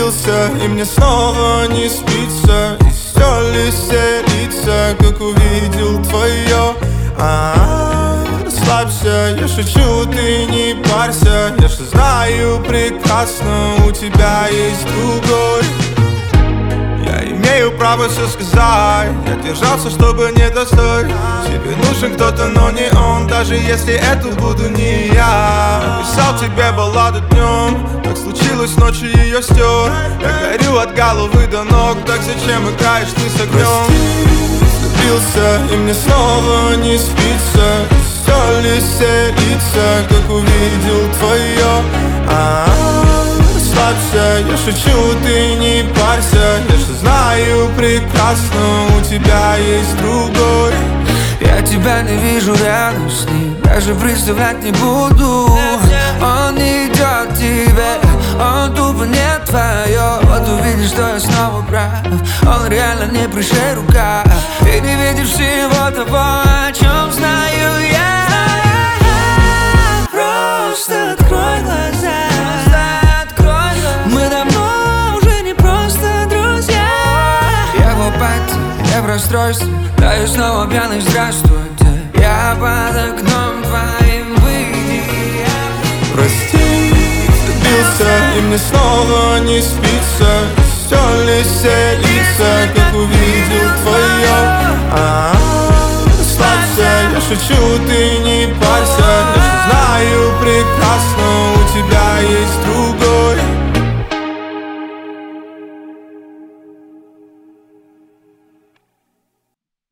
влюбился, и мне снова не спится. И стерли все лица, как увидел твое. Расслабься, я шучу, ты не парься. Я же знаю прекрасно, у тебя есть другой. Я имею право все сказать. Я держался, чтобы не достать. Тебе нужен кто-то, но не он. Даже если это буду не я. Написал тебе балладу днем, так случилось, ночью ее стер. Я горю от головы до ног, так зачем играешь ты с огнем? Влюбился, и мне снова не спится. Стерли все лица, как увидел твое. Расслабься, я шучу, ты не парься. Я же знаю прекрасно, у тебя есть другой. Я тебя не вижу рядом с ним, даже представлять не буду. Он не идет к тебе, он тупо не твое. Вот увидишь, что я снова прав. Он реально не пришей рука. Ты не видишь всего того, о чем знаю я. Просто открой глаза. Мы давно уже не просто друзья. Я в апатии, я в расстройстве, да и снова пьяный, здравствуйте. Я под окном твоим, выйди. Прости, влюбился, и мне снова не спится. Стерли все лица, как увидел твое. Расслабься, я шучу, ты не парься. Я же знаю прекрасно, у тебя есть друг.